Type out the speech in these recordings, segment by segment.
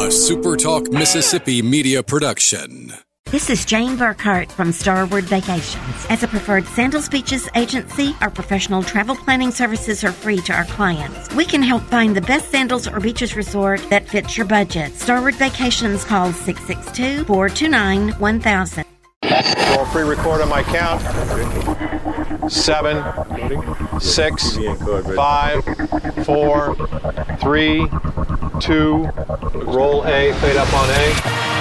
a Super Talk Mississippi media production. This is Jane Burkhart from Starward Vacations. As a preferred Sandals Beaches agency, our professional travel planning services are free to our clients. We can help find the best sandals or beaches resort that fits your budget. Starward Vacations, call 662-429-1000. Roll pre-record on my count. 7, 6, 5, 4, 3, 2. Roll A, fade up on A.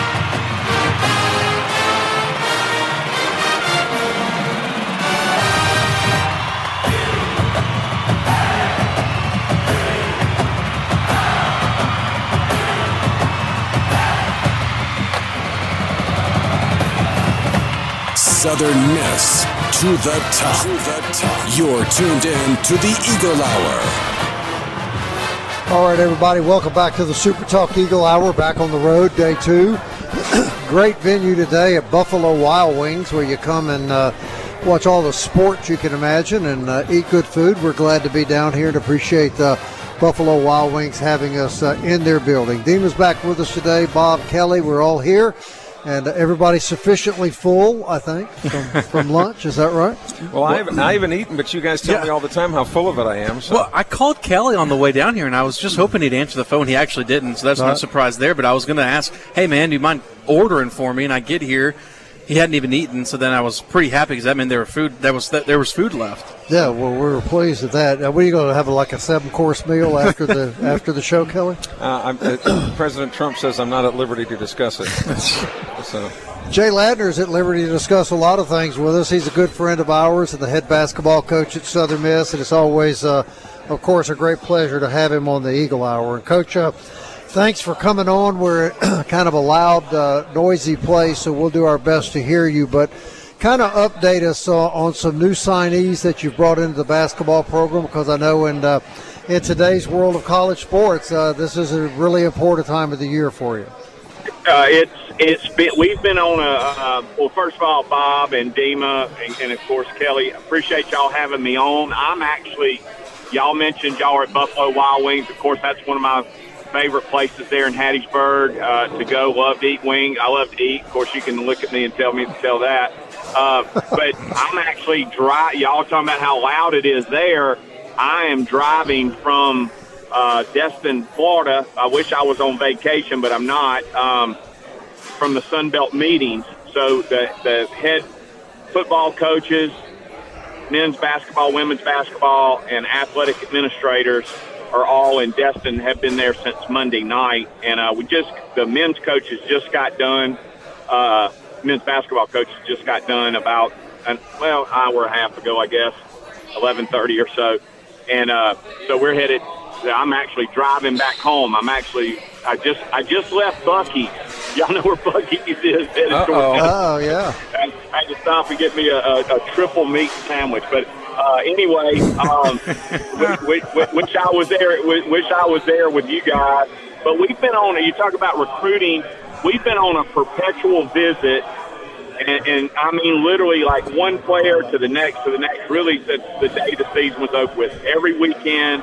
Southern Miss to the top. You're tuned in to the Eagle Hour. All right, everybody, welcome back to the Super Talk Eagle Hour. Back on the road, day 2. Great venue today at Buffalo Wild Wings, where you come and watch all the sports you can imagine and eat good food. We're glad to be down here and appreciate Buffalo Wild Wings having us in their building. Dima's back with us today. Bob, Kelly, we're all here. And everybody's sufficiently full, I think, from lunch. Is that right? Well, I haven't eaten, but you guys tell me all the time how full of it I am. So. Well, I called Kelly on the way down here, and I was just hoping he'd answer the phone. He actually didn't, so that's no surprise there. But I was going to ask, hey, man, do you mind ordering for me? And I get here. He hadn't even eaten, so then I was pretty happy because that meant there was food left. Yeah, well, we were pleased with that. Are we going to have like a 7-course meal after the show, Kelly? President Trump says I'm not at liberty to discuss it. So. Jay Ladner's at liberty to discuss a lot of things with us. He's a good friend of ours and the head basketball coach at Southern Miss, and it's always, of course, a great pleasure to have him on the Eagle Hour. And, Coach, thanks for coming on. We're kind of a loud, noisy place, so we'll do our best to hear you. But kind of update us on some new signees that you've brought into the basketball program, because I know in today's world of college sports, this is a really important time of the year for you. We've been on well, first of all, Bob and Dima and of course Kelly, appreciate y'all having me on. Y'all mentioned y'all are at Buffalo Wild Wings. Of course, that's one of my favorite places there in Hattiesburg to go. Love to eat wings. I love to eat. Of course, you can look at me and tell me to tell that. But I'm actually y'all talking about how loud it is there. I am driving from Destin, Florida. I wish I was on vacation, but I'm not, from the Sun Belt meetings. So the head football coaches, men's basketball, women's basketball, and athletic administrators are all in Destin, have been there since Monday night. And the men's coaches just got done. Men's basketball coaches just got done about an hour and a half ago, I guess, 11:30 or so. And so we're headed. I'm actually driving back home. I just left Buc-ee's. Y'all know where Buc-ee's is. Oh, yeah. I had to stop and get me a triple meat sandwich. But anyway, wish I was there. Wish I was there with you guys. But we've been on. You talk about recruiting. We've been on a perpetual visit, and I mean literally like one player to the next, really since the day the season was over with. Every weekend.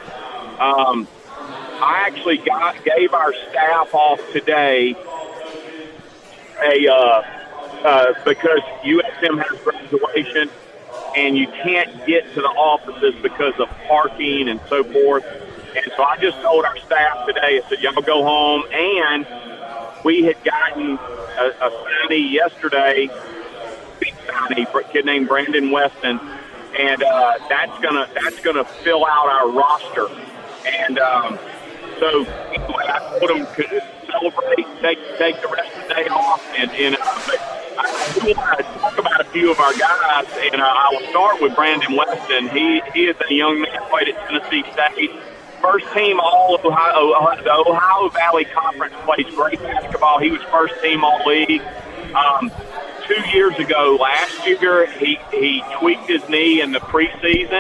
I actually gave our staff off today because USM has graduation and you can't get to the offices because of parking and so forth. And so I just told our staff today, I said, y'all go home. And we had gotten a signee yesterday, big signee, a kid named Brandon Weston, and that's gonna fill out our roster. And so anyway, I told them to celebrate, take the rest of the day off, but I do want to talk about a few of our guys, and I will start with Brandon Weston. He is a young man, played at Tennessee State. First team All-Ohio, the Ohio Valley Conference, plays great basketball. He was first team All-League. 2 years ago, last year, he tweaked his knee in the preseason.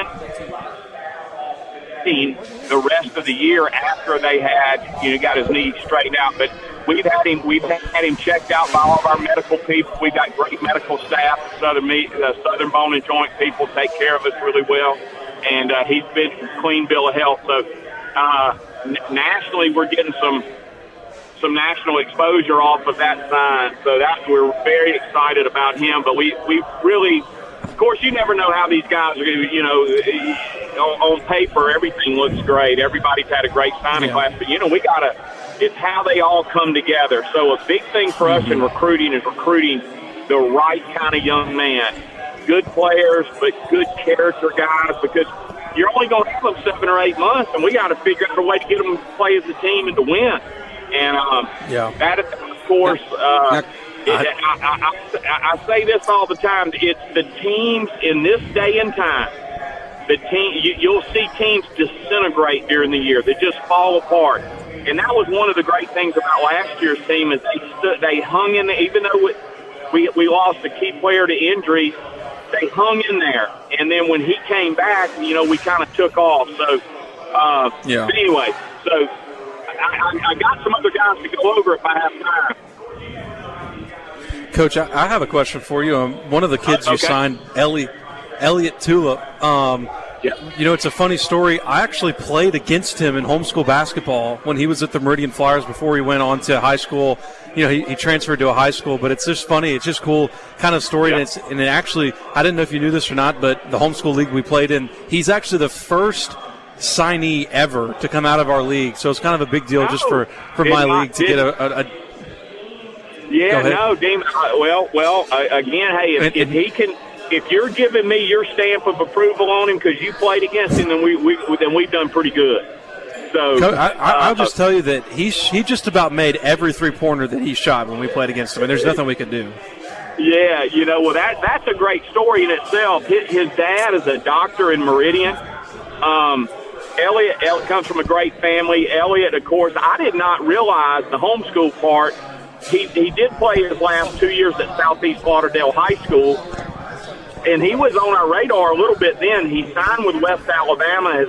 The rest of the year after they had, got his knee straightened out. But we've had him checked out by all of our medical people. We've got great medical staff. Southern Bone and Joint people take care of us really well, and he's been a clean bill of health. So nationally, we're getting some some national exposure off of that sign. So we're very excited about him. But we really, of course, you never know how these guys are going to, on paper, everything looks great. Everybody's had a great signing class. But, it's how they all come together. So a big thing for us in recruiting is recruiting the right kind of young man. Good players, but good character guys, because you're only going to have them 7 or 8 months, and we got to figure out a way to get them to play as a team and to win. And that, of course, I say this all the time. It's the teams in this day and time. You'll see teams disintegrate during the year. They just fall apart. And that was one of the great things about last year's team is they hung in there. Even though we lost a key player to injury, they hung in there. And then when he came back, we kind of took off. So, but anyway, so I got some other guys to go over if I have time. Coach, I have a question for you. One of the kids you signed, Elliott Tulip. It's a funny story. I actually played against him in homeschool basketball when he was at the Meridian Flyers before he went on to high school. He transferred to a high school, but it's just funny. It's just cool kind of story. Yeah. And it actually, I didn't know if you knew this or not, but the homeschool league we played in, he's actually the first signee ever to come out of our league. So it's kind of a big deal just for my league to get a Yeah, no, Dean. Again, hey, if he can. If you're giving me your stamp of approval on him because you played against him, then we've done pretty good. So I'll just tell you that he just about made every 3-pointer that he shot when we played against him, and there's nothing we could do. Yeah, that's a great story in itself. His dad is a doctor in Meridian. Elliott comes from a great family. Elliott, of course, I did not realize the homeschool part. He did play his last 2 years at Southeast Lauderdale High School. And he was on our radar a little bit then. He signed with West Alabama, has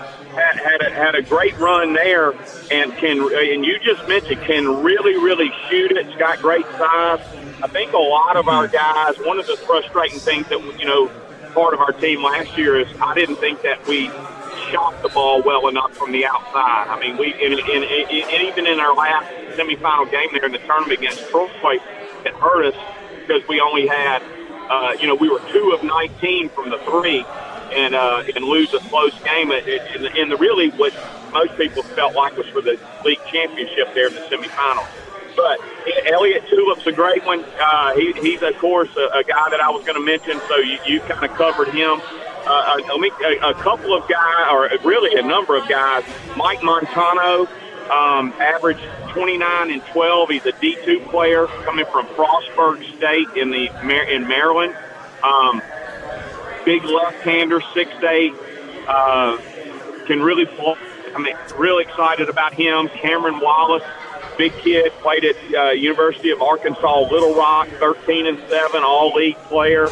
had a great run there, and you just mentioned can really shoot it. It's got great size. I think a lot of our guys, one of the frustrating things that part of our team last year is I didn't think that we shot the ball well enough from the outside. I mean, and even in our last semifinal game there in the tournament against Troy, it hurt us because we only had. We were 2 of 19 from the 3 and lose a close game. And really what most people felt like was for the league championship there in the semifinals. But Elliott Tulip's a great one. He's, of course, a guy that I was going to mention, so you kind of covered him. A couple of guys, or really a number of guys, Mike Montano, averaged 29 and 12. He's a D2 player coming from Frostburg State in Maryland. Big left-hander, 6'8", can really play. Real excited about him. Cameron Wallace, big kid, played at University of Arkansas Little Rock, 13-7, all-league player.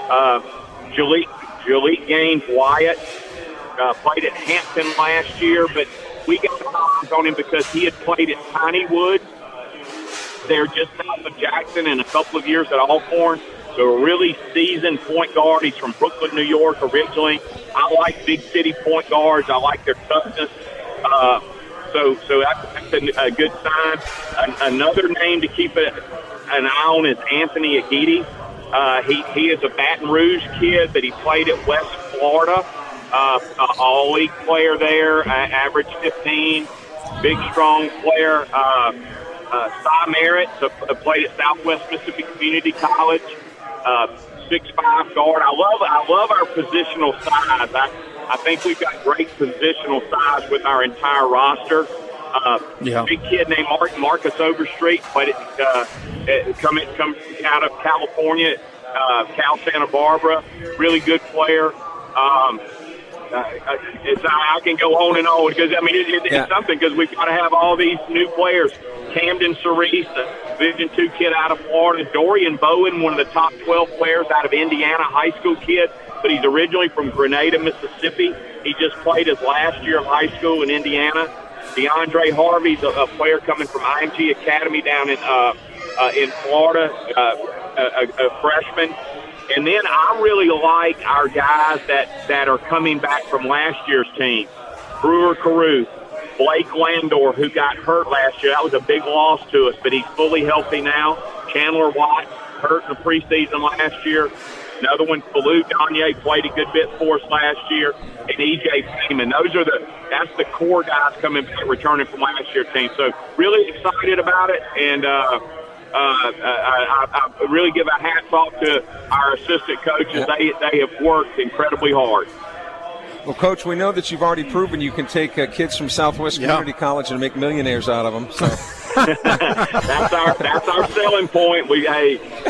Jaliek Gaines Wyatt played at Hampton last year, but we got eyes on him because he had played at Tinywood. They're just south of Jackson and a couple of years at Alcorn. So a really seasoned point guard. He's from Brooklyn, New York originally. I like big city point guards. I like their toughness. So that's a good sign. Another name to keep an eye on is Anthony Agidi. He is a Baton Rouge kid that he played at West Florida. All-league player there, average 15, big, strong player. Cy Merritt played at Southwest Mississippi Community College, 6'5" guard. I love our positional size. I think we've got great positional size with our entire roster. Big kid named Marcus Overstreet played at come out of California, Cal Santa Barbara. Really good player. I can go on and on because it's something because we've got to have all these new players. Camden Cerise, a Division II kid out of Florida. Dorian Bowen, one of the top 12 players out of Indiana, high school kid, but he's originally from Grenada, Mississippi. He just played his last year of high school in Indiana. DeAndre Harvey's a player coming from IMG Academy down in Florida, a freshman. And then I really like our guys that are coming back from last year's team. Brewer Carew, Blake Landor, who got hurt last year. That was a big loss to us, but he's fully healthy now. Chandler Watt, hurt in the preseason last year. Another one, Falou Gagne, played a good bit for us last year. And E.J. Freeman. That's the core guys coming back, returning from last year's team. So really excited about it, and I really give a hats off to our assistant coaches. They have worked incredibly hard. Well, Coach, we know that you've already proven you can take kids from Southwest Community College and make millionaires out of them. So. that's our selling point. We've got,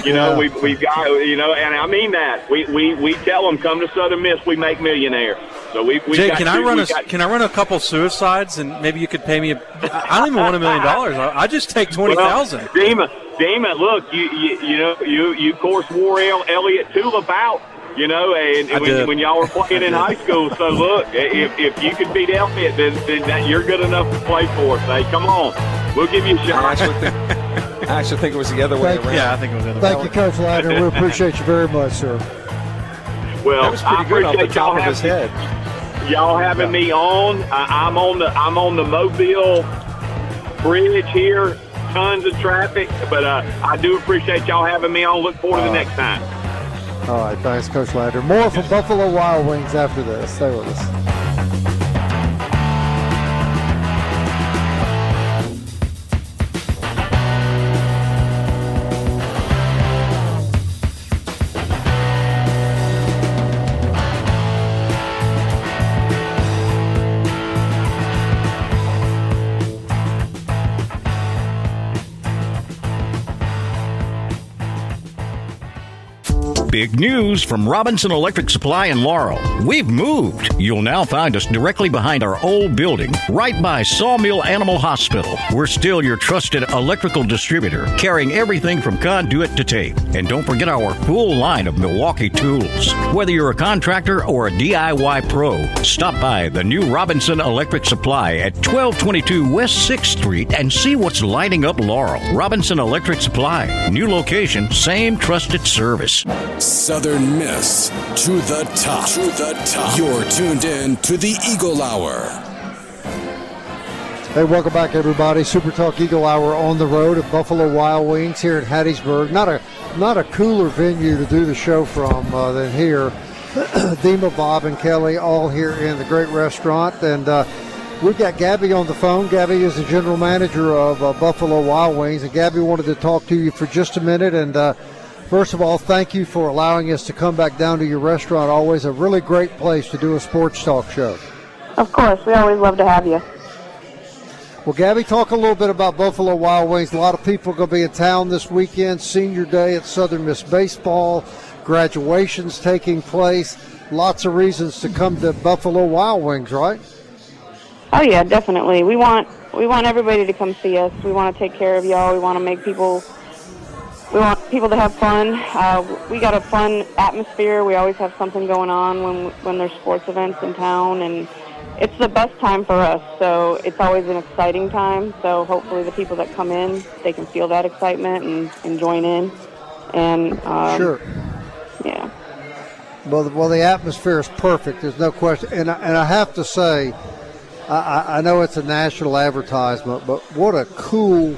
and I mean that. We tell them, come to Southern Miss, we make millionaires. So Jay, can I run a couple suicides and maybe you could pay me? I don't even want $1 million. I just take $20,000. Dima, look, you of course wore Elliott Tulip out. And when y'all were playing in high school. So, look, if you can beat Elliott, then you're good enough to play for us. Hey, come on. We'll give you a shot. I actually think it was the other way around. Yeah, I think it was the other way around. Thank you, Coach Ladner. We appreciate you very much, sir. Well, that was pretty good off the top of his head. Y'all having me on. I'm on the Mobile Bridge here. Tons of traffic. But I do appreciate y'all having me on. Look forward to the next time. All right, thanks, Coach Ladner. More from Buffalo Wild Wings after this. Stay with us. Big news from Robinson Electric Supply in Laurel. We've moved. You'll now find us directly behind our old building, right by Sawmill Animal Hospital. We're still your trusted electrical distributor, carrying everything from conduit to tape. And don't forget our full line of Milwaukee tools. Whether you're a contractor or a DIY pro, stop by the new Robinson Electric Supply at 1222 West 6th Street and see what's lighting up Laurel. Robinson Electric Supply. New location, same trusted service. Southern Miss to the top. To the top. You're tuned in to the Eagle Hour. Hey, welcome back, everybody. Super Talk Eagle Hour on the road at Buffalo Wild Wings here in Hattiesburg. Not a cooler venue to do the show from than here. Dima, Bob, and Kelly all here in the great restaurant. And we've got Gabby on the phone. Gabby is the general manager of Buffalo Wild Wings. And Gabby wanted to talk to you for just a minute. And first of all, thank you for allowing us to come back down to your restaurant. Always a really great place to do a sports talk show. Of course. We always love to have you. Well, Gabby, talk a little bit about Buffalo Wild Wings. A lot of people are going to be in town this weekend. Senior Day at Southern Miss Baseball. Graduations taking place. Lots of reasons to come to Buffalo Wild Wings, right? Oh, yeah, definitely. We want everybody to come see us. We want to take care of y'all. We want to make people... We want people to have fun. We got a fun atmosphere. We always have something going on when there's sports events in town, and it's the best time for us. So it's always an exciting time. So hopefully the people that come in, they can feel that excitement and join in. And sure. Yeah. Well, the atmosphere is perfect. There's no question. And I have to say, I know it's a national advertisement, but what a cool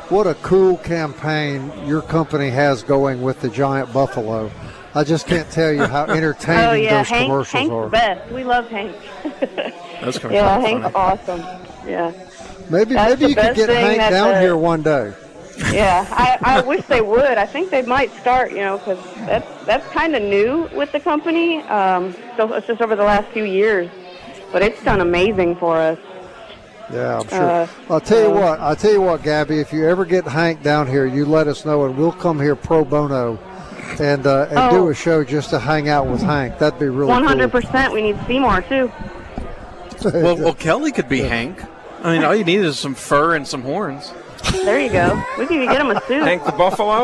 campaign your company has going with the giant buffalo. I just can't tell you how entertaining those commercials Hank's are. Best. We love Hank. That's kind of yeah, funny. Hank's awesome. Yeah. Maybe you could get Hank down here one day. Yeah, I wish they would. I think they might start, because that's kind of new with the company. So it's just over the last few years, but it's done amazing for us. Yeah, I'm sure. I'll tell you what, Gabby. If you ever get Hank down here, you let us know, and we'll come here pro bono and do a show just to hang out with Hank. That'd be really 100%. We need Seymour too. Well, Kelly could be Hank. I mean, all you need is some fur and some horns. There you go. We can get him a suit. Hank the Buffalo?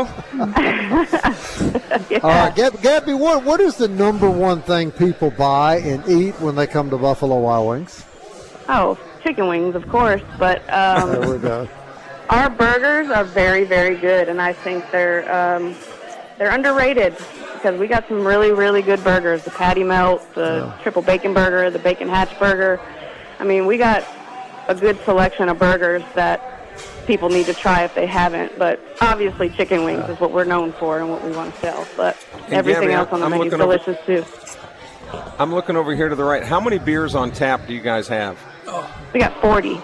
Yeah. All right, Gabby, what is the number one thing people buy and eat when they come to Buffalo Wild Wings? Oh, chicken wings, of course. But there we go. Our burgers are very, very good, and I think they're underrated because we got some really, really good burgers. The patty melt, the triple bacon burger, the bacon hatch burger. I mean, we got a good selection of burgers that people need to try if they haven't. But obviously chicken wings is what we're known for and what we want to sell. But everything else on the menu is delicious too. I'm looking over here to the right. How many beers on tap do you guys have? We got 40.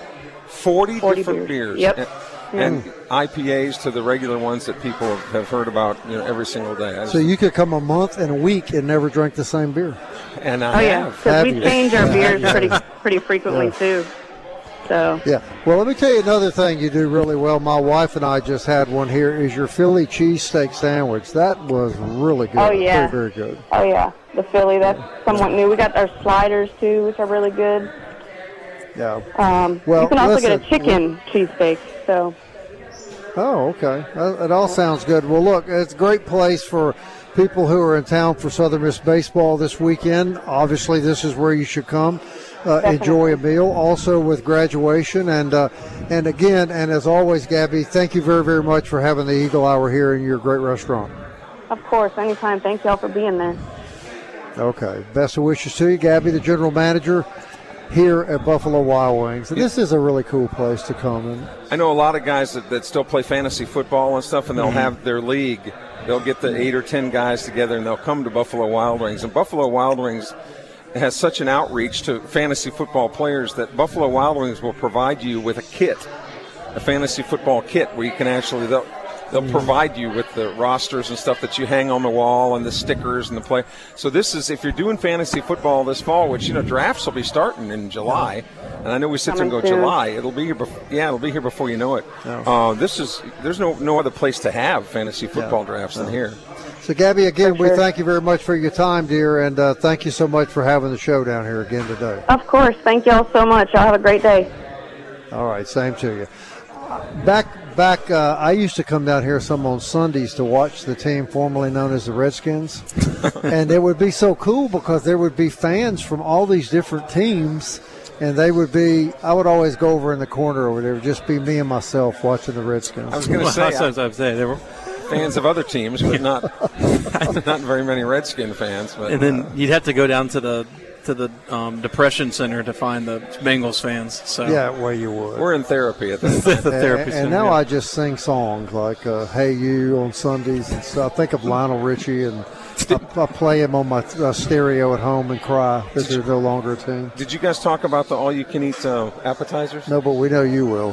40 different beers. Yep. And IPAs to the regular ones that people have heard about, every single day. So you could come a month and a week and never drink the same beer. And I have. Because we change our beers pretty frequently too. So. Yeah. Well, let me tell you another thing you do really well. My wife and I just had one here. Is your Philly cheesesteak sandwich? That was really good. Oh yeah. Very, very good. Oh yeah. The Philly, that's somewhat new. We got our sliders too, which are really good. Yeah. Well, you can also get a chicken cheesesteak. So. Oh, okay. It all sounds good. Well, look, it's a great place for people who are in town for Southern Miss baseball this weekend. Obviously, this is where you should come. Enjoy a meal. Also with graduation, and again, and as always, Gabby, thank you very, very much for having the Eagle Hour here in your great restaurant. Of course, anytime. Thank y'all for being there. Okay. Best of wishes to you, Gabby, the general manager here at Buffalo Wild Wings. And this is a really cool place to come in. I know a lot of guys that still play fantasy football and stuff, and they'll have their league. They'll get the 8 or 10 guys together, and they'll come to Buffalo Wild Wings. And Buffalo Wild Wings has such an outreach to fantasy football players that Buffalo Wild Wings will provide you with a kit, a fantasy football kit, where you can actually they'll provide you with the rosters and stuff that you hang on the wall and the stickers and the play. So this is, if you're doing fantasy football this fall, which drafts will be starting in July, and I know we sit there and go July. It'll be here. It'll be here before you know it. There's no other place to have fantasy football drafts than here. So, Gabby, again, we thank you very much for your time, dear, and thank you so much for having the show down here again today. Of course. Thank you all so much. Y'all have a great day. All right. Same to you. Back, I used to come down here some on Sundays to watch the team formerly known as the Redskins, and it would be so cool because there would be fans from all these different teams, and I would always go over in the corner over there. It would just be me and myself watching the Redskins. I was going to say, they were fans of other teams, but not very many Redskin fans. But, and then you'd have to go down to the Depression Center to find the Bengals fans. So yeah, well, you would. We're in therapy at this time. And now I just sing songs like "Hey You" on Sundays, and so I think of Lionel Richie, and I play him on my stereo at home and cry because there's no longer a team. Did you guys talk about the all-you-can-eat appetizers? No, but we know you will.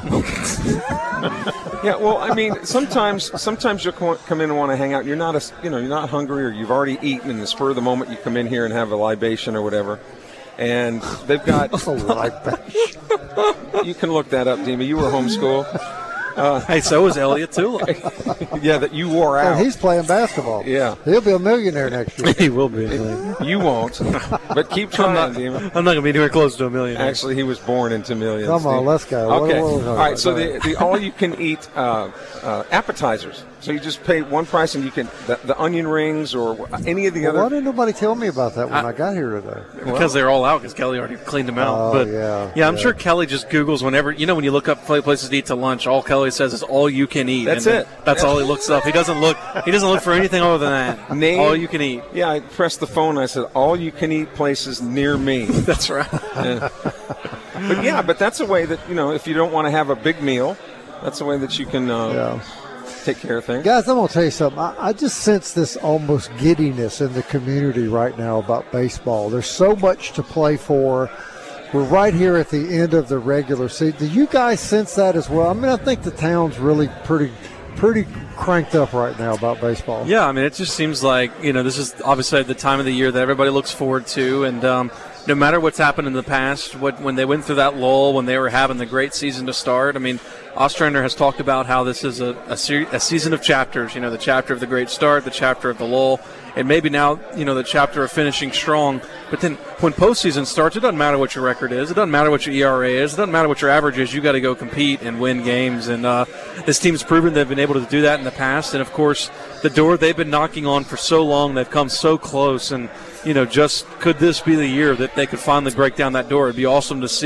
Yeah, well, I mean, sometimes you'll come in and want to hang out. You're not hungry, or you've already eaten, and in the spur of the moment you come in here and have a libation or whatever. And they've got a libation. You can look that up, Dima. You were homeschooled. Hey, so was Elliot too. Yeah, that you wore out. And he's playing basketball. Yeah. He'll be a millionaire next year. He will be. You won't. But keep trying, Dima. I'm not going to be anywhere close to a million. Actually, he was born into millions. Come on, let's go. Okay. All right, so the all-you-can-eat appetizers. So you just pay one price, and you can the onion rings or any of the other. Why didn't nobody tell me about that when I got here today? Because they're all out. Because Kelly already cleaned them out. Oh, but yeah, I'm sure Kelly just Googles whenever when you look up places to eat to lunch. All Kelly says is all you can eat. That's it. That's all he looks up. He doesn't look for anything other than that. All you can eat. Yeah, I pressed the phone. And I said all you can eat places near me. That's right. But that's a way that if you don't want to have a big meal, that's a way that you can. Take care of things. Guys, I'm going to tell you something. I just sense this almost giddiness in the community right now about baseball. There's so much to play for. We're right here at the end of the regular season. Do you guys sense that as well? I mean, I think the town's really pretty cranked up right now about baseball. Yeah, I mean, it just seems like, this is obviously the time of the year that everybody looks forward to. And no matter what's happened in the past, when they went through that lull, when they were having the great season to start, I mean, Ostrander has talked about how this is a season of chapters, the chapter of the great start, the chapter of the lull, and maybe now, the chapter of finishing strong. But then when postseason starts, it doesn't matter what your record is. It doesn't matter what your ERA is. It doesn't matter what your average is. You got to go compete and win games. And this team's proven they've been able to do that in the past. And, of course, the door they've been knocking on for so long, they've come so close. And, just could this be the year that they could finally break down that door? It'd be awesome to see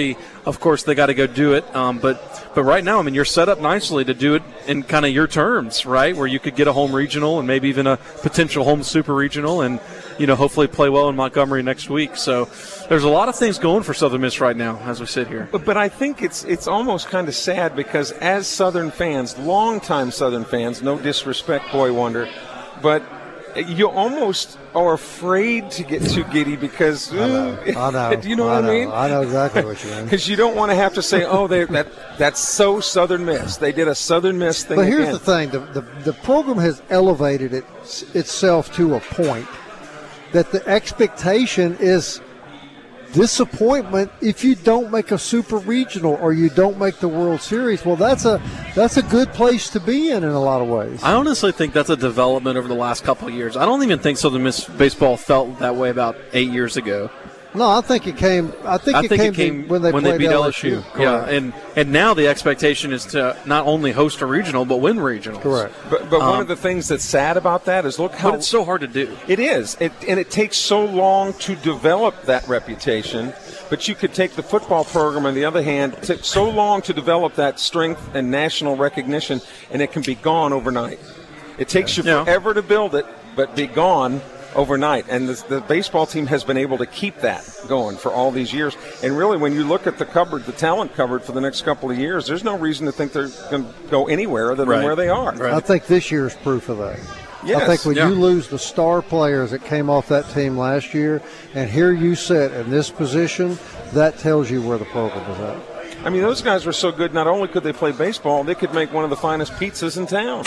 of course, they got to go do it. But right now, I mean, you're set up nicely to do it in kind of your terms, right, where you could get a home regional and maybe even a potential home super regional and, hopefully play well in Montgomery next week. So there's a lot of things going for Southern Miss right now as we sit here. But I think it's almost kind of sad because as Southern fans, longtime Southern fans, no disrespect, Boy Wonder, but you almost are afraid to get too giddy because I know. Do you know what I mean? I know exactly what you mean. Because you don't want to have to say, that's so Southern Miss. They did a Southern Miss thing. But here's again. the thing: the program has elevated itself to a point that the expectation is disappointment if you don't make a super regional or you don't make the World Series. Well, that's a good place to be in a lot of ways. I honestly think that's a development over the last couple of years. I don't even think Southern Miss baseball felt that way about 8 years ago. No, I think it came. I think it came when they beat LSU. Yeah, and now the expectation is to not only host a regional but win regionals. Correct. But one of the things that's sad about that is look how it's so hard to do. It is, and it takes so long to develop that reputation. But you could take the football program on the other hand, it took so long to develop that strength and national recognition, and it can be gone overnight. It takes you forever to build it, but be gone overnight, and the baseball team has been able to keep that going for all these years. And really, when you look at the talent cupboard for the next couple of years, there's no reason to think they're going to go anywhere other than where they are. Right. I think this year is proof of that. Yes. I think when you lose the star players that came off that team last year, and here you sit in this position, that tells you where the program is at. I mean, those guys were so good, not only could they play baseball, they could make one of the finest pizzas in town.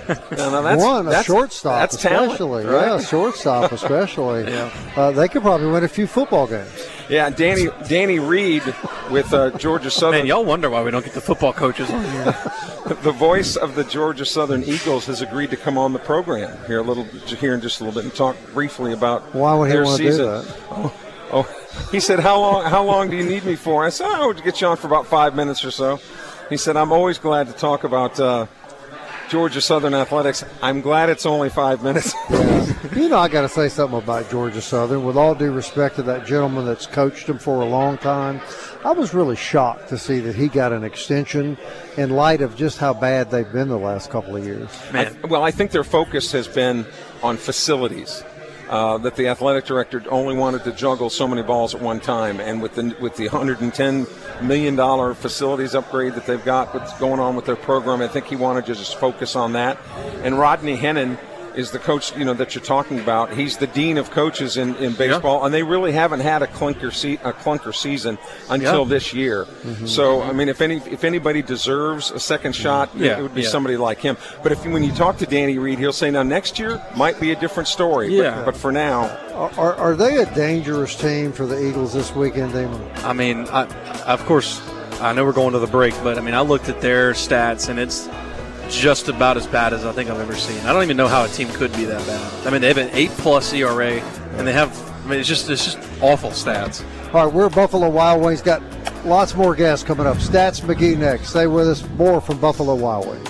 A shortstop that's especially. Talent, right? Yeah, shortstop especially. They could probably win a few football games. Yeah, Danny Reed with Georgia Southern. Man, y'all wonder why we don't get the football coaches on here. The voice of the Georgia Southern Eagles has agreed to come on the program here in just a little bit and talk briefly about why would he their want to season. do that? He said, how long do you need me for? I said, to get you on for about 5 minutes or so. He said, I'm always glad to talk about Georgia Southern athletics. I'm glad it's only 5 minutes. I got to say something about Georgia Southern. With all due respect to that gentleman that's coached them for a long time, I was really shocked to see that he got an extension in light of just how bad they've been the last couple of years. I think their focus has been on facilities. That the athletic director only wanted to juggle so many balls at one time, and with the $110 million facilities upgrade that they've got, what's going on with their program, I think he wanted to just focus on that. And Rodney Hennon is the coach that you're talking about. He's the dean of coaches in baseball, and they really haven't had a clunker season until this year. Mm-hmm. So I mean, if anybody deserves a second shot, it would be somebody like him. But when you talk to Danny Reed, he'll say, now next year might be a different story. But for now, are they a dangerous team for the Eagles this weekend, Damon? I mean, of course, I know we're going to the break, but I mean, I looked at their stats and it's just about as bad as I think I've ever seen. I don't even know how a team could be that bad. I mean, they have an 8+ ERA, and they have. I mean, it's just awful stats. All right, we're Buffalo Wild Wings. Got lots more guests coming up. Stats McGee next. Stay with us. More from Buffalo Wild Wings.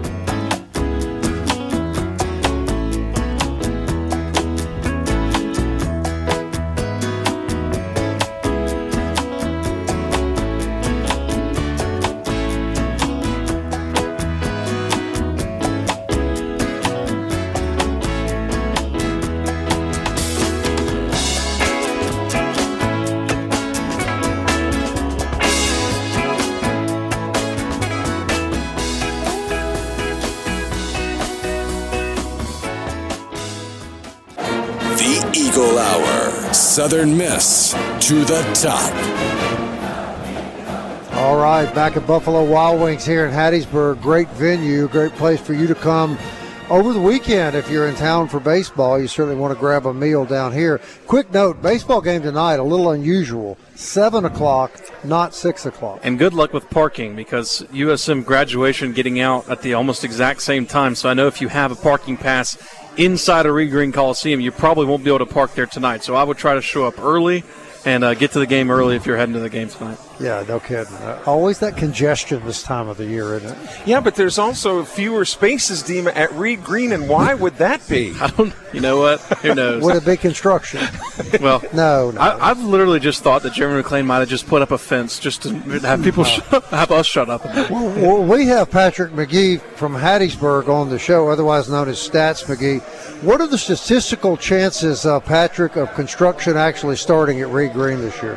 Eagle Hour. Southern Miss to the top. All right, back at Buffalo Wild Wings here in Hattiesburg. Great venue, great place for you to come over the weekend. If you're in town for baseball, you certainly want to grab a meal down here. Quick note, baseball game tonight, a little unusual. 7 o'clock, not 6 o'clock. And good luck with parking because USM graduation getting out at the almost exact same time. So I know if you have a parking pass inside of Reed Green Coliseum, you probably won't be able to park there tonight. So I would try to show up early and get to the game early if you're heading to the game tonight. Yeah, no kidding. Always that congestion this time of the year, isn't it? Yeah, but there's also fewer spaces, Dima, at Reed Green, and why would that be? You know what? Who knows? Would it be construction? Well, no. I've literally just thought that Jeremy McClain might have just put up a fence just to have people have us shut up. Well, we have Patrick McGee from Hattiesburg on the show, otherwise known as Stats McGee. What are the statistical chances, Patrick, of construction actually starting at Reed Green this year?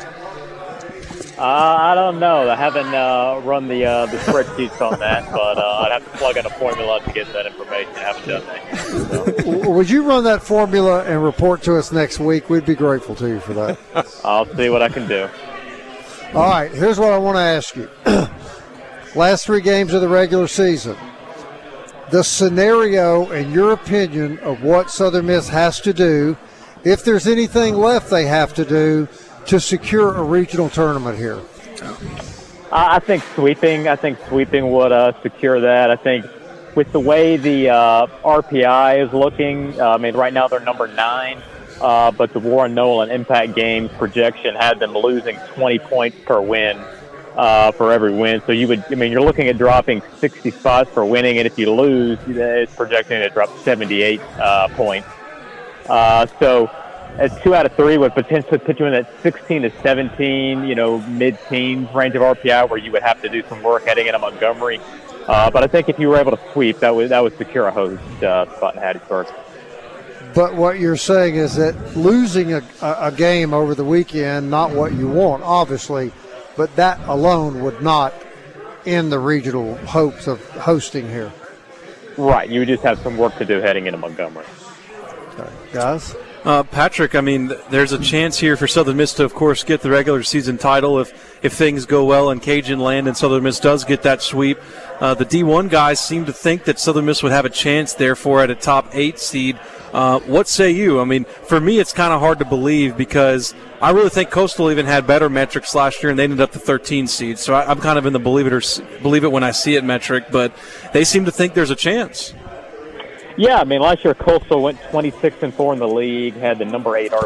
I don't know. I haven't run the spreadsheets on that, but I'd have to plug in a formula to get that information. I haven't done that. So. Would you run that formula and report to us next week? We'd be grateful to you for that. I'll see what I can do. All right, here's what I want to ask you. Last 3 games of the regular season. The scenario, in your opinion, of what Southern Miss has to do, if there's anything left they have to do, to secure a regional tournament here? I think sweeping. I think sweeping would secure that. I think with the way the RPI is looking, I mean, right now they're number 9, but the Warren Nolan Impact Games projection had them losing 20 points per win for every win. So you're looking at dropping 60 spots for winning, and if you lose, it's projecting to drop 78 points. So. 2 out of 3 would potentially put you in that 16 to 17, mid-teens range of RPI where you would have to do some work heading into Montgomery. But I think if you were able to sweep, that would secure a host spot in Hattiesburg. But what you're saying is that losing a game over the weekend, not what you want, obviously, but that alone would not end the regional hopes of hosting here. Right. You would just have some work to do heading into Montgomery. Okay. Guys? Patrick, I mean, there's a chance here for Southern Miss to, of course, get the regular season title if things go well in Cajun land and Southern Miss does get that sweep. The D1 guys seem to think that Southern Miss would have a chance, therefore, at a top 8 seed. What say you? I mean, for me, it's kind of hard to believe because I really think Coastal even had better metrics last year, and they ended up the 13 seed. So I'm kind of in the believe it when I see it metric, but they seem to think there's a chance. Yeah, I mean, last year Coastal went 26-4 in the league, had the number 8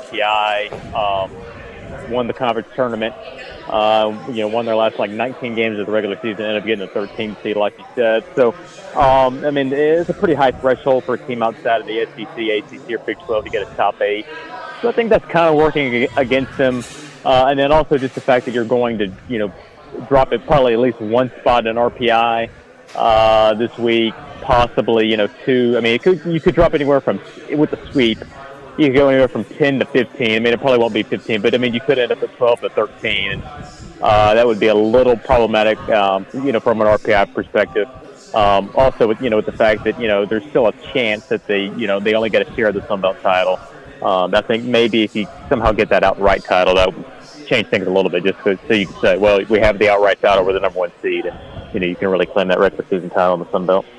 RPI, won the conference tournament, won their last 19 games of the regular season, ended up getting a 13 seed, like you said. So, I mean, it's a pretty high threshold for a team outside of the SEC, ACC, or Big 12 to get a top 8. So I think that's kind of working against them. And then also just the fact that you're going to, drop it probably at least 1 spot in RPI this week. Possibly, 2. I mean, you could drop anywhere from, with the sweep, you could go anywhere from 10 to 15. I mean, it probably won't be 15, but I mean, you could end up at 12 to 13. And that would be a little problematic, from an RPI perspective. Also, with the fact that there's still a chance that they only get a share of the Sun Belt title. I think maybe if you somehow get that outright title, that would change things a little bit, just so you can say, well, we have the outright title, we're the number 1 seed, and you can really claim that regular season title in the Sun Belt.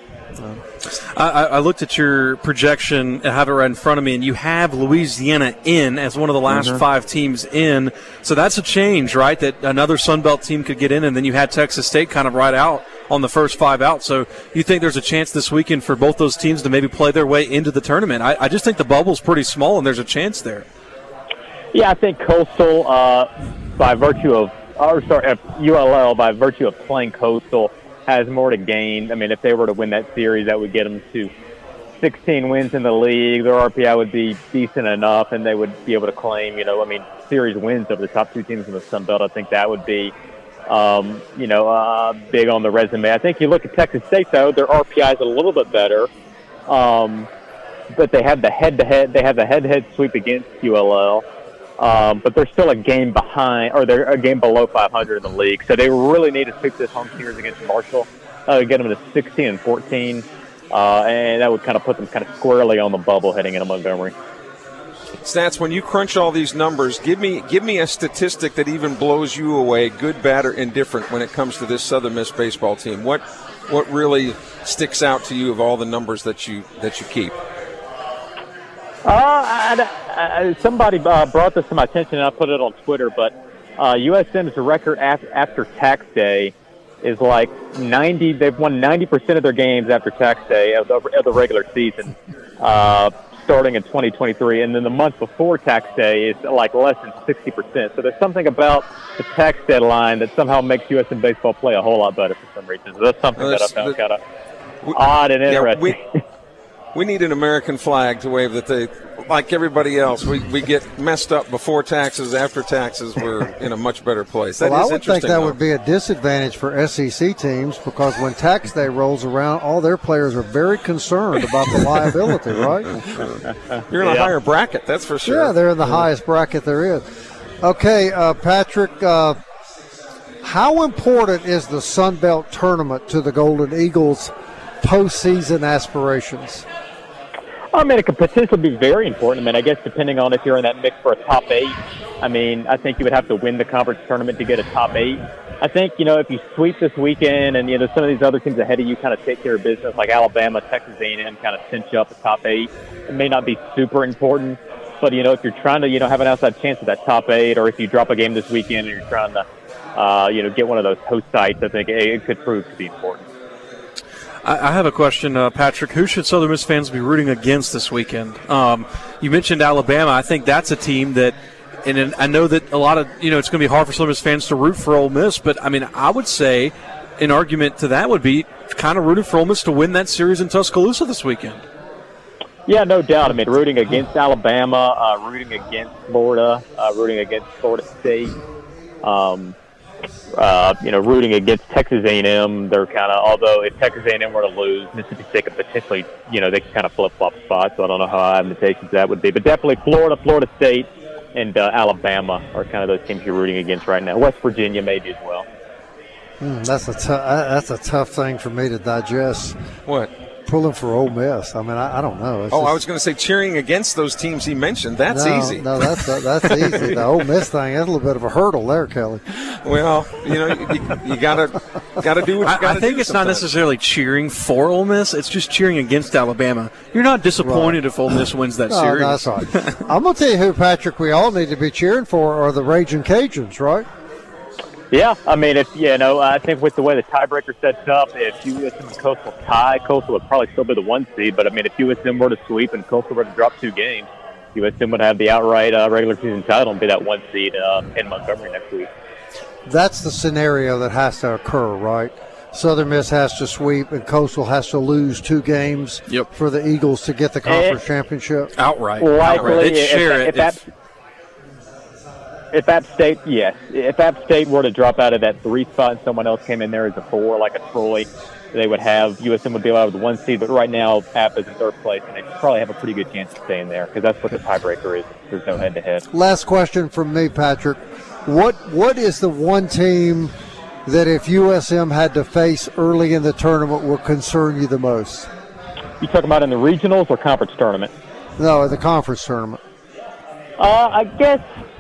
I looked at your projection and have it right in front of me, and you have Louisiana in as one of the last 5 teams in. So that's a change, right? That another Sun Belt team could get in, and then you had Texas State kind of right out on the first 5 out. So you think there's a chance this weekend for both those teams to maybe play their way into the tournament? I just think the bubble's pretty small, and there's a chance there. Yeah, I think Coastal, by virtue of ULL, by virtue of playing Coastal, has more to gain. I mean, if they were to win that series, that would get them to 16 wins in the league. Their RPI would be decent enough, and they would be able to claim, series wins over the top 2 teams in the Sun Belt. I think that would be, big on the resume. I think you look at Texas State, though, their RPI is a little bit better, but they have the head-to-head. They have the head-to-head sweep against ULL. But they're still a game behind, or they're a game below 500 in the league. So they really need to fix this home series against Marshall, get them to 16-14, and that would kind of put them kind of squarely on the bubble heading into Montgomery. Stats, when you crunch all these numbers, give me a statistic that even blows you away, good, bad, or indifferent, when it comes to this Southern Miss baseball team. What really sticks out to you of all the numbers that you keep? Somebody brought this to my attention, and I put it on Twitter, but USM's record after tax day is like 90. They've won 90% of their games after tax day of the regular season. starting in 2023, and then the month before tax day is like less than 60%. So there's something about the tax deadline that somehow makes USM baseball play a whole lot better for some reason. So that's something that I found kind of odd and interesting. We need an American flag to wave that they, like everybody else, we get messed up before taxes, after taxes, we're in a much better place. That well, is I would think that though. would be a disadvantage for SEC teams because when tax day rolls around, all their players are very concerned about the liability, right? You're in a higher bracket, that's for sure. Yeah, they're in the highest bracket there is. Okay, Patrick, how important is the Sun Belt tournament to the Golden Eagles' postseason aspirations? I mean, it could potentially be very important. I mean, I guess depending on if you're in that mix for a top 8, I mean, I think you would have to win the conference tournament to get a top 8. I think, if you sweep this weekend and, some of these other teams ahead of you kind of take care of business, like Alabama, Texas A&M kind of cinch up the top 8, it may not be super important. But, if you're trying to, have an outside chance at that top 8, or if you drop a game this weekend and you're trying to, get one of those host sites, I think it could prove to be important. I have a question, Patrick. Who should Southern Miss fans be rooting against this weekend? You mentioned Alabama. I think that's a team that, and I know that a lot of, it's going to be hard for Southern Miss fans to root for Ole Miss, but, I mean, I would say an argument to that would be kind of rooting for Ole Miss to win that series in Tuscaloosa this weekend. Yeah, no doubt. I mean, rooting against Alabama, rooting against Florida, rooting against Florida State, rooting against Texas A&M. They're kind of, although if Texas A&M were to lose, Mississippi State could potentially, they can kind of flip-flop spots. So I don't know how high invitations that would be. But definitely Florida State, and Alabama are kind of those teams you're rooting against right now. West Virginia maybe as well. That's a tough thing for me to digest. What? Pulling for Ole Miss. I mean, I don't know. I was going to say cheering against those teams he mentioned. That's easy. No, that's easy. The Ole Miss thing, that's a little bit of a hurdle there, Kelly. Well, you gotta do what you gotta do. I think it's not necessarily cheering for Ole Miss. It's just cheering against Alabama. You're not disappointed if Ole Miss wins that series. That's right. I'm going to tell you who, Patrick, we all need to be cheering for are the Raging Cajuns, right? Yeah, I mean, I think with the way the tiebreaker sets up, if USM and Coastal tie, Coastal would probably still be the 1 seed. But, I mean, if USM were to sweep and Coastal were to drop 2 games, USM would have the outright regular season title and be that 1 seed in Montgomery next week. That's the scenario that has to occur, right? Southern Miss has to sweep and Coastal has to lose 2 games for the Eagles to get the conference championship. Outright. Likely, They'd share it. If App State, yes. If App State were to drop out of that 3 spot and someone else came in there as a 4, like a Troy, they would have USM would be allowed with the 1 seed. But right now, App is in 3rd place, and they probably have a pretty good chance of staying there because that's what the tiebreaker is. There's no head-to-head. Last question from me, Patrick. What is the one team that if USM had to face early in the tournament would concern you the most? You talking about in the regionals or conference tournament? No, the conference tournament. I guess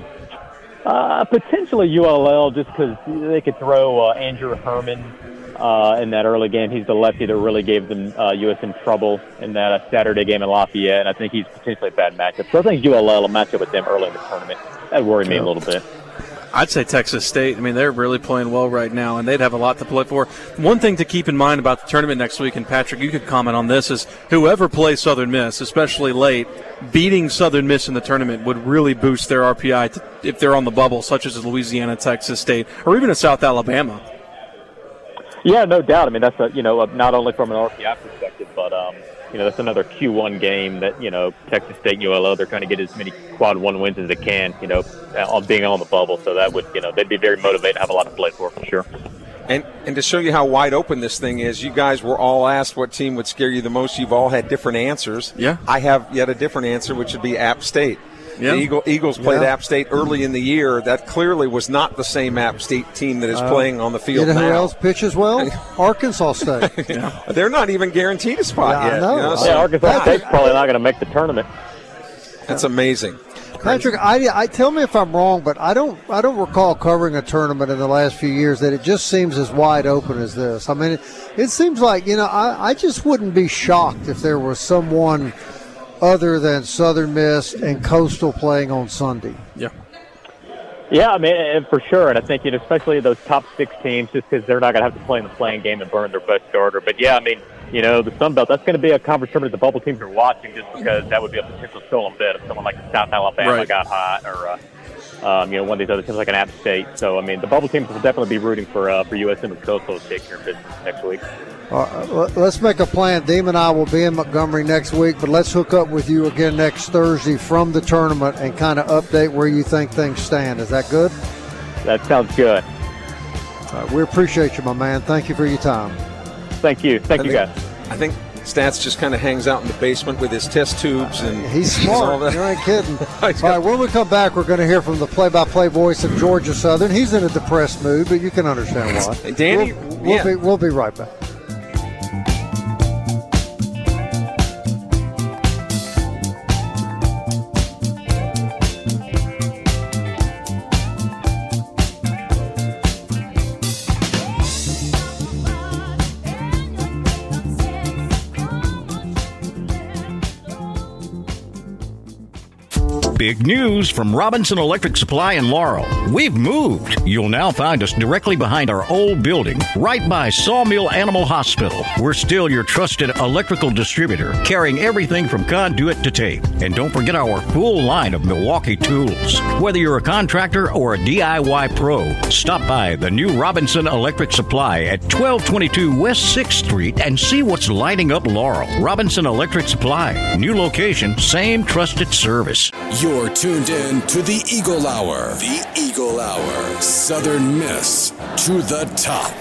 potentially ULL just because they could throw Andrew Herman in that early game. He's the lefty that really gave them USM trouble in that Saturday game in Lafayette, and I think he's potentially a bad matchup. So I think ULL will match up with them early in the tournament. That worried me a little bit. I'd say Texas State. I mean, they're really playing well right now, and they'd have a lot to play for. One thing to keep in mind about the tournament next week, and Patrick, you could comment on this, is whoever plays Southern Miss, especially late, beating Southern Miss in the tournament would really boost their RPI if they're on the bubble, such as Louisiana, Texas State, or even a South Alabama. Yeah, no doubt. I mean, that's not only from an RPI perspective, but that's another Q1 game that Texas State and ULL, they're trying to get as many quad 1 wins as they can. On being on the bubble, so that would they'd be very motivated to have a lot to play for sure. And to show you how wide open this thing is, you guys were all asked what team would scare you the most. You've all had different answers. Yeah, I have yet a different answer, which would be App State. Yeah. The Eagles played App State early in the year. That clearly was not the same App State team that is playing on the field now. You know who else pitches well? Arkansas State. They're not even guaranteed a spot yet. I know. Arkansas State's probably not going to make the tournament. That's amazing. Patrick, I tell me if I'm wrong, but I don't recall covering a tournament in the last few years that it just seems as wide open as this. I mean, it seems like I just wouldn't be shocked if there was someone other than Southern Miss and Coastal playing on Sunday. Yeah. Yeah, I mean, for sure. And I think, especially those top 6 teams, just because they're not going to have to play in the playing game and burn their best starter. But, yeah, I mean, the Sun Belt, that's going to be a conference tournament the bubble teams are watching just because that would be a potential stolen bid if someone like South Alabama got hot or, one of these other teams like an App State. So, I mean, the bubble teams will definitely be rooting for USM and Coastal to take care of business next week. Let's make a plan. Deem and I will be in Montgomery next week, but let's hook up with you again next Thursday from the tournament and kind of update where you think things stand. Is that good? That sounds good. We appreciate you, my man. Thank you for your time. Thank you. Thank you, guys. I think Stats just kind of hangs out in the basement with his test tubes. And he's smart. You ain't kidding. All right, when we come back, we're going to hear from the play-by-play voice of Georgia Southern. He's in a depressed mood, but you can understand why. Danny, we'll be right back. Big news from Robinson Electric Supply in Laurel. We've moved. You'll now find us directly behind our old building, right by Sawmill Animal Hospital. We're still your trusted electrical distributor, carrying everything from conduit to tape. And don't forget our full line of Milwaukee tools. Whether you're a contractor or a DIY pro, stop by the new Robinson Electric Supply at 1222 West 6th Street and see what's lighting up Laurel. Robinson Electric Supply. New location, same trusted service. You're tuned in to the Eagle Hour. The Eagle Hour. Southern Miss to the top.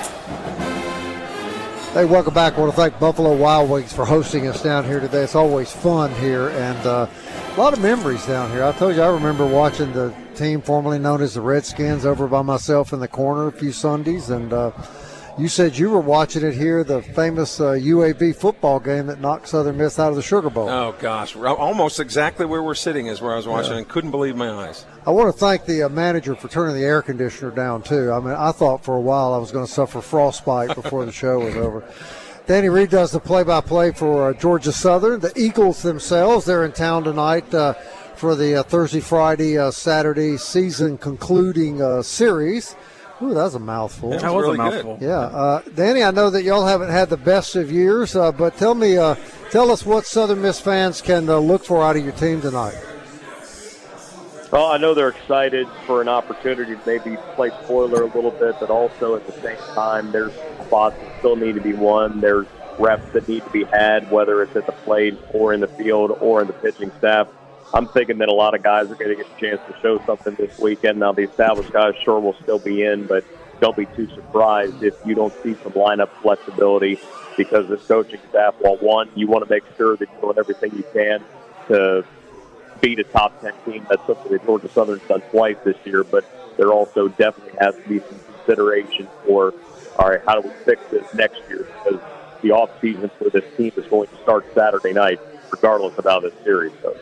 Hey, welcome back. I want to thank Buffalo Wild Wings for hosting us down here today. It's always fun here, and a lot of memories down here. I told you I remember watching the team formerly known as the Redskins over by myself in the corner a few Sundays, and you said you were watching it here, the famous UAB football game that knocked Southern Miss out of the Sugar Bowl. Oh, gosh. Almost exactly where we're sitting is where I was watching and couldn't believe my eyes. I want to thank the manager for turning the air conditioner down, too. I mean, I thought for a while I was going to suffer frostbite before the show was over. Danny Reed does the play-by-play for Georgia Southern. The Eagles themselves, they're in town tonight for the Thursday, Friday, Saturday season-concluding series. Ooh, that was a mouthful. That was really a mouthful. Good. Yeah. Danny, I know that y'all haven't had the best of years, but tell us what Southern Miss fans can look for out of your team tonight. Well, I know they're excited for an opportunity to maybe play spoiler a little bit, but also at the same time, there's spots that still need to be won. There's reps that need to be had, whether it's at the plate or in the field or in the pitching staff. I'm thinking that a lot of guys are going to get a chance to show something this weekend. Now, the established guys sure will still be in, but don't be too surprised if you don't see some lineup flexibility because this coaching staff, well, one, you want to make sure that you're doing everything you can to beat a top 10 team. That's something that Georgia Southern's done twice this year, but there also definitely has to be some consideration for, all right, how do we fix this next year? Because the offseason for this team is going to start Saturday night, regardless of how this series goes.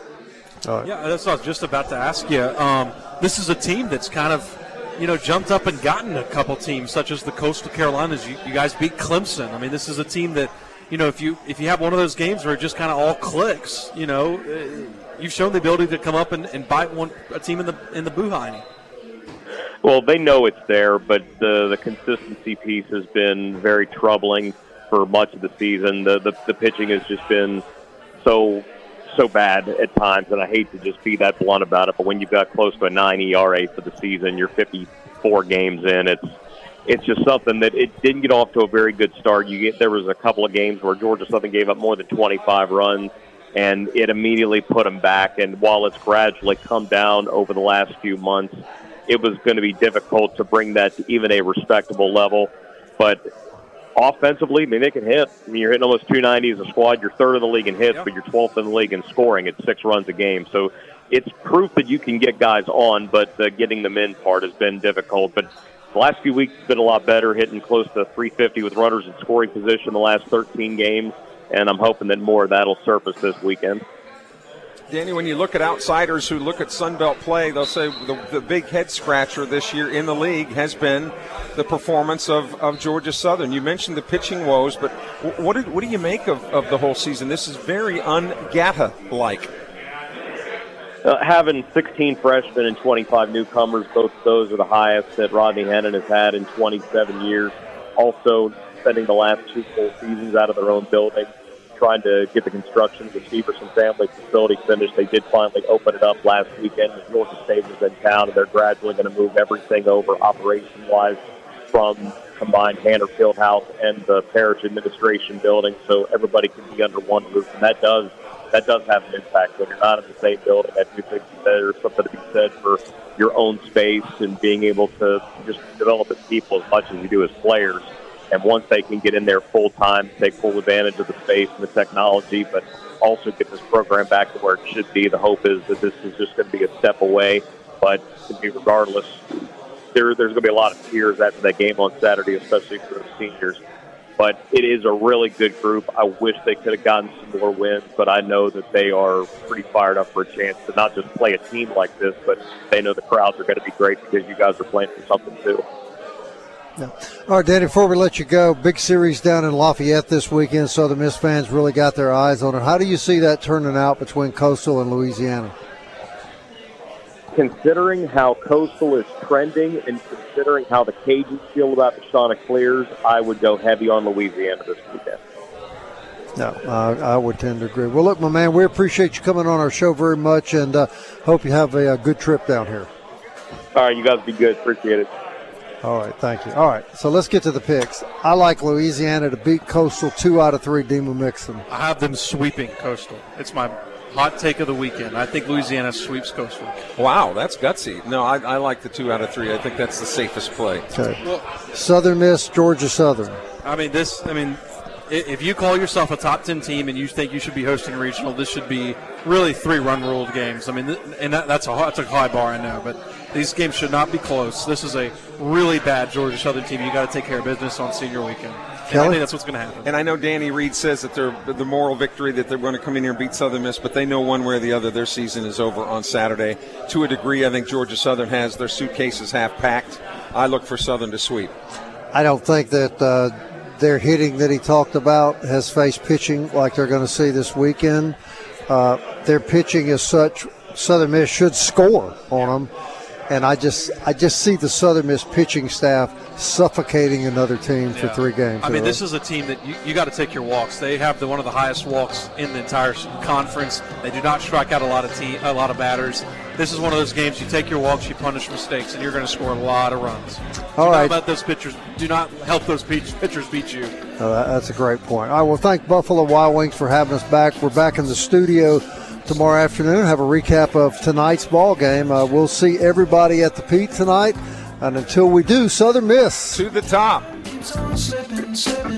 Yeah, that's what I was just about to ask you. This is a team that's kind of, jumped up and gotten a couple teams, such as the Coastal Carolinas. You guys beat Clemson. I mean, this is a team that, if you have one of those games where it just kind of all clicks, you've shown the ability to come up and bite a team in the Buhine. Well, they know it's there, but the consistency piece has been very troubling for much of the season. The pitching has just been so bad at times, and I hate to just be that blunt about it, but when you've got close to a 9 ERA for the season, you're 54 games in, it's just something that it didn't get off to a very good start. There was a couple of games where Georgia Southern gave up more than 25 runs, and it immediately put them back, and while it's gradually come down over the last few months, it was going to be difficult to bring that to even a respectable level, but offensively, I mean, they can hit. I mean, you're hitting almost 290 as a squad. You're third in the league in hits, but you're 12th in the league in scoring at 6 runs a game. So it's proof that you can get guys on, but the getting them in part has been difficult. But the last few weeks has been a lot better, hitting close to 350 with runners in scoring position the last 13 games, and I'm hoping that more of that will surface this weekend. Danny, when you look at outsiders who look at Sunbelt play, they'll say the big head-scratcher this year in the league has been the performance of Georgia Southern. You mentioned the pitching woes, but what do you make of the whole season? This is very un-Gatta-like. Having 16 freshmen and 25 newcomers, both of those are the highest that Rodney Hennon has had in 27 years. Also, spending the last 2 full seasons out of their own building, trying to get the construction of the Severson family facility finished. They did finally open it up last weekend. Georgia State was in town, and they're gradually going to move everything over operation-wise from combined Hanner Fieldhouse and the parish administration building, so everybody can be under one roof. And that does have an impact when you're not in the same building. I do think there's something to be said for your own space and being able to just develop as people as much as you do as players. And once they can get in there full time, take full advantage of the space and the technology, but also get this program back to where it should be, the hope is that this is just going to be a step away. But regardless, there's going to be a lot of tears after that game on Saturday, especially for the seniors. But it is a really good group. I wish they could have gotten some more wins, but I know that they are pretty fired up for a chance to not just play a team like this, but they know the crowds are going to be great because you guys are playing for something too. Yeah. All right, Danny, before we let you go, big series down in Lafayette this weekend. Southern Miss fans really got their eyes on it. How do you see that turning out between Coastal and Louisiana? Considering how Coastal is trending and considering how the Cajuns feel about the Chanticleers, I would go heavy on Louisiana this weekend. No, I would tend to agree. Well, look, my man, we appreciate you coming on our show very much, and hope you have a good trip down here. All right, you guys be good. Appreciate it. All right, thank you. All right, so let's get to the picks. I like Louisiana to beat Coastal 2 out of 3. Demo Mixon. I have them sweeping Coastal. It's my hot take of the weekend. I think Louisiana sweeps Coastal. Wow, that's gutsy. No, I like the 2 out of 3. I think that's the safest play. Okay. Well, Southern Miss, Georgia Southern. If you call yourself a top 10 team and you think you should be hosting a regional, this should be really 3 run-ruled games. That's a high bar, I know, but these games should not be close. This is a really bad Georgia Southern team. You got to take care of business on senior weekend. And I think that's what's going to happen. And I know Danny Reed says that they're the moral victory, that they're going to come in here and beat Southern Miss, but they know one way or the other their season is over on Saturday. To a degree, I think Georgia Southern has their suitcases half packed. I look for Southern to sweep. I don't think that their hitting that he talked about has faced pitching like they're going to see this weekend. Their pitching is such, Southern Miss should score on them. And I just see the Southern Miss pitching staff suffocating another team for 3 games. This is a team that you got to take your walks. They have one of the highest walks in the entire conference. They do not strike out a lot of batters. This is one of those games you take your walks, you punish mistakes, and you're going to score a lot of runs. All right. Do not help those pitchers beat you. That's a great point. I will thank Buffalo Wild Wings for having us back. We're back in the studio tomorrow afternoon, have a recap of tonight's ball game. We'll see everybody at the Pete tonight. And until we do, Southern Miss to the top. Slipping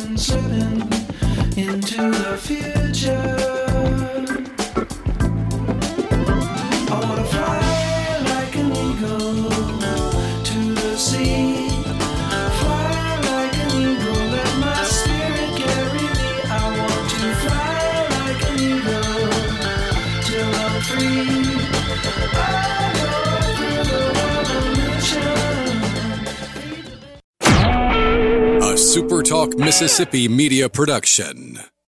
into the future. I want to fly like an eagle to the sea. Fly like an eagle, let my spirit carry me. I want to fly like an eagle till I'm free. I go through the revolution. A SuperTalk Mississippi media production.